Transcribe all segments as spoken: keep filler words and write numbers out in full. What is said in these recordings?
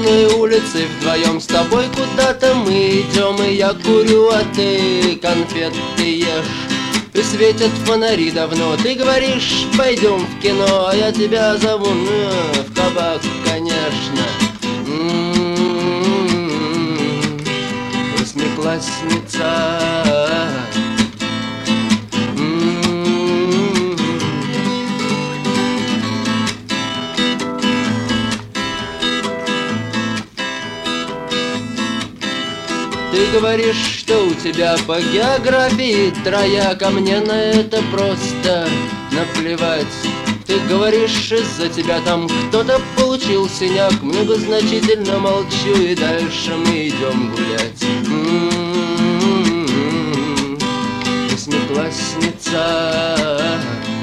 одной улице вдвоем с тобой куда-то мы идем, и я курю, а ты конфеты ешь. И светят фонари давно, ты говоришь, пойдем в кино, а я тебя зову, ну, в кабак, конечно. М-м-м, восьмиклассница. М-м-м. Ты говоришь, что у тебя по географии трояк, а мне на это просто наплевать. Ты говоришь, из-за тебя там кто-то получил синяк, многозначительно молчу, и дальше мы идем гулять. М-м-м, восьмиклассница.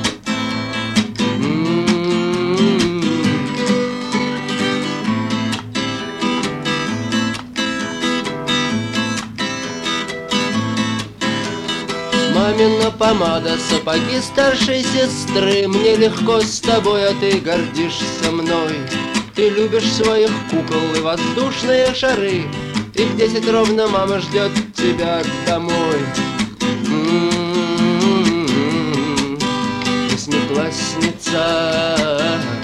Мамина помада, сапоги старшей сестры. Мне легко с тобой, а ты гордишься мной. Ты любишь своих кукол и воздушные шары, и в десять ровно мама ждет тебя домой. М-м-м, восьмиклассница.